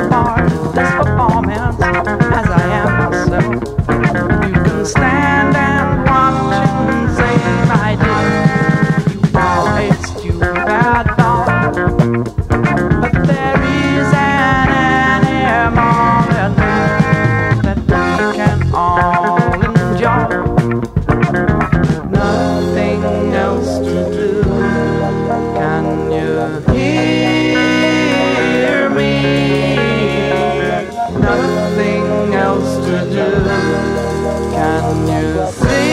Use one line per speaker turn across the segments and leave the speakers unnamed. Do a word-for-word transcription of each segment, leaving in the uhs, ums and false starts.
part of this performance as I am myself. You can stand and watch and say, my dear, you are a stupid dog. But there is an animal in me that we can all enjoy. Nothing else to do. Can you hear me? Nothing else to do. Can you see?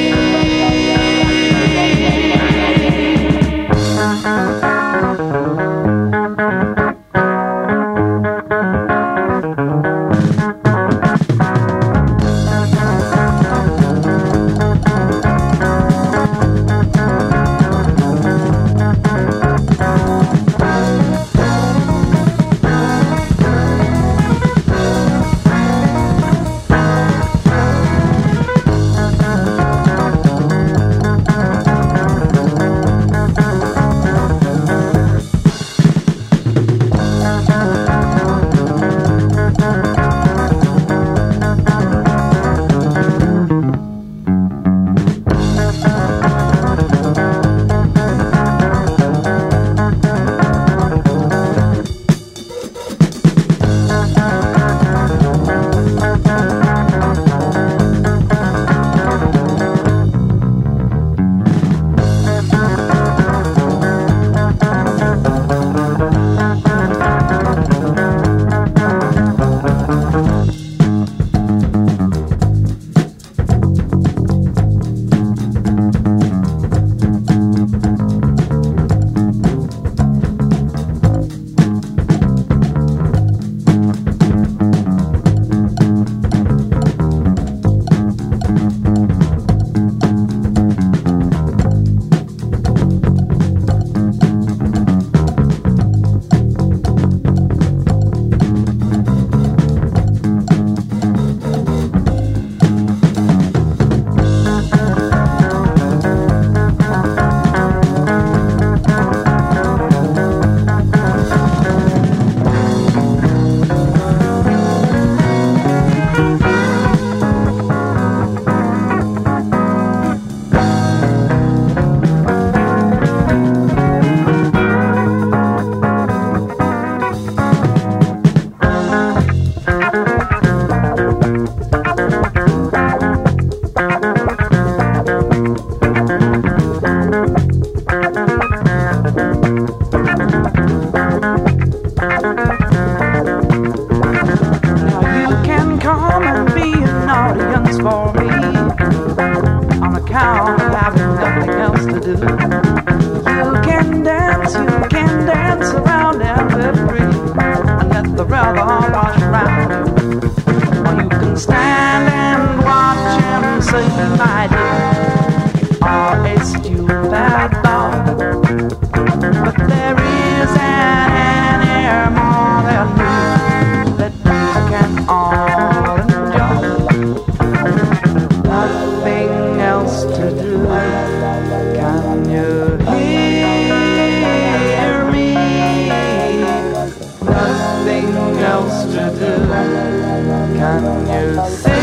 For me, on account of having nothing else to do. You can dance, you can dance around and be free, and let the river wash around you. Or you can stand and watch and say, my dear, you are a stupid dog. But there is an animal in me that we can all enjoy. Nothing else to do. Can you hear me? Nothing else to do. Can you see?